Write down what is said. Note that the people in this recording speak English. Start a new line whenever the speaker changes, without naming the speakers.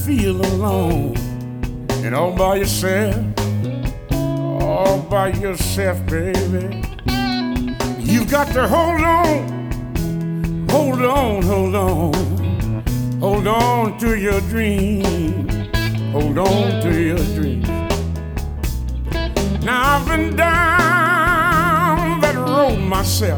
feel alone and all by yourself, baby. You've got to hold on, hold on, hold on, hold on to your dream, hold on to your dream. Now I've been down that road myself,